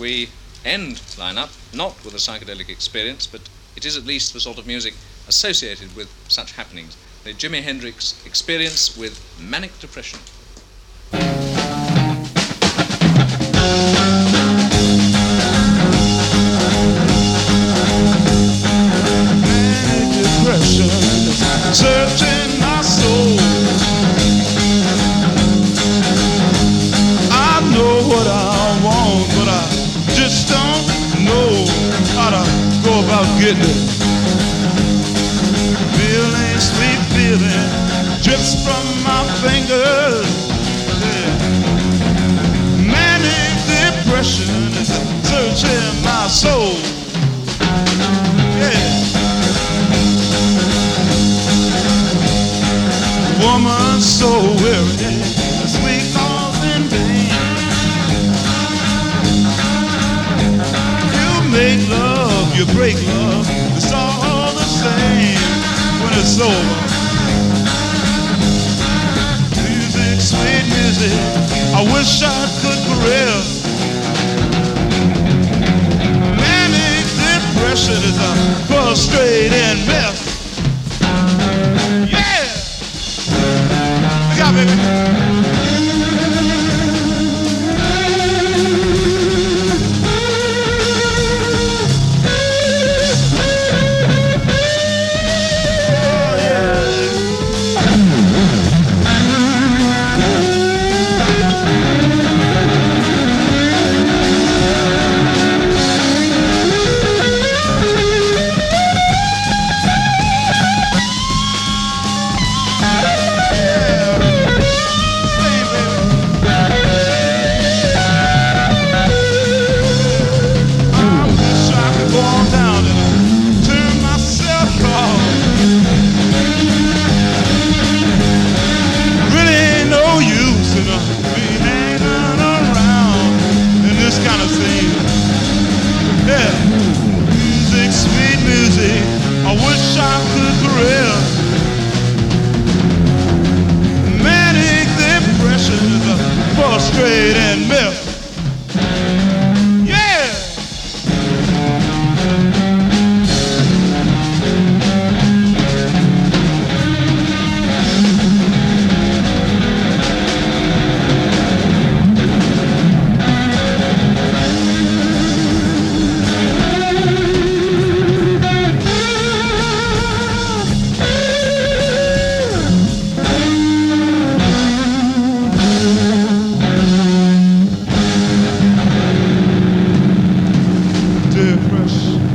we end lineup not with a psychedelic experience, but it is at least the sort of music associated with such happenings. The Jimi Hendrix Experience with Manic Depression. Manic depression is searching my soul. I know what I want, but I just don't know how to go about getting it. Feeling, sweet feeling drips from my fingers. Yeah. Manic depression is searching my soul. Yeah. Woman so weary, the sweet cause in vain. You make love, you break love, it's all the same when it's over. Music, sweet music, I wish I could caress. Manic depression is a frustrating mess. Yeah! Look out, baby. I wish I could caress. Manic depression is a frustrating mess. Yeah! Depression.